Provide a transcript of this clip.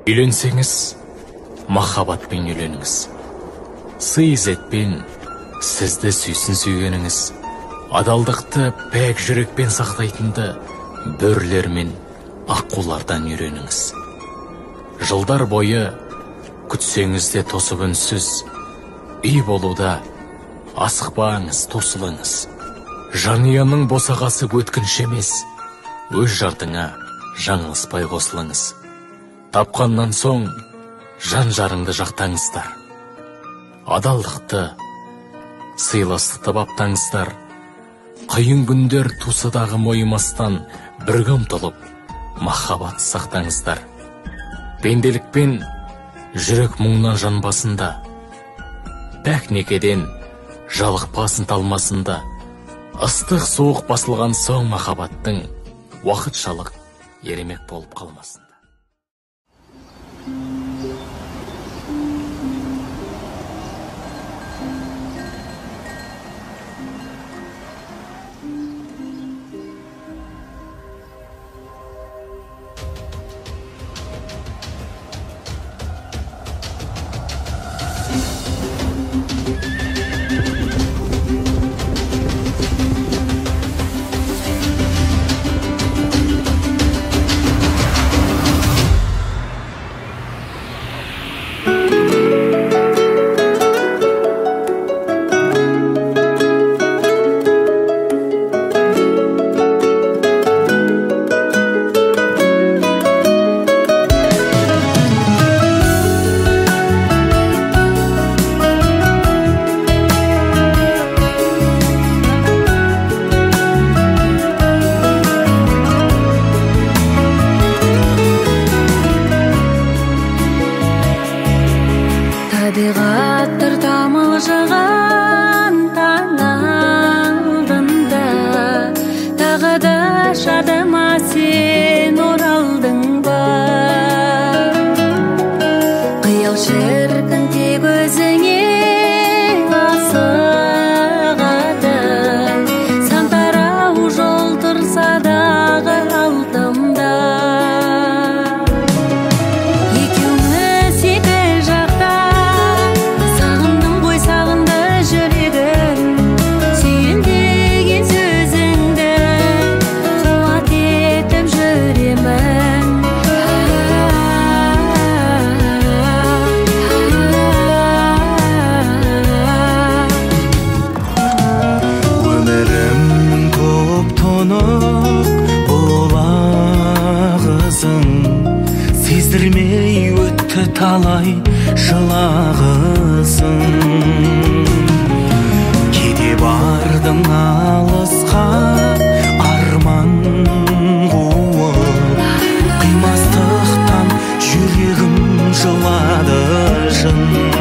Үйленсеңіз, махаббатпен үйленіңіз. Сый-ізетпен сізді сүйсін сүйгеніңіз. Адалдықты пәк жүрекпен сақтайтынды бөрілер мен аққулардан үйреніңіз. Жылдар бойы күтсеңіз де тосып үнсіз, үй болуда асықпаңыз, тосылыңыз. Жанұяның босағасы өткінші емес, өз жартыңа жаңылыспай қосылыңыз. Тапқаннан соң жан-жарыңды жақтаңыздар. Адалдықты, сыйластықты баптаңыздар. Қиын күндер тусыдағы мойымастан бірге ұмтылып, махаббат сақтаңыздар. Пенделікпен жүрек мұңнан жанбасында, пәк некеден жалықпасын талмасында. Ыстық суық басылған соң махаббаттың уақытшалық еремек болып қалмасын. Табиғаттыр тамылжыған таң алдында, тағы да шадыма сен оралдың ба? Қиял шіркін тек өзіңе асығады, сан тарау жол тұрса дағы алдымда. Сездірмей өтті талай жылағызын. Кете бардың алысқа арман қуып, қимастықтан жүрегім жылады жын.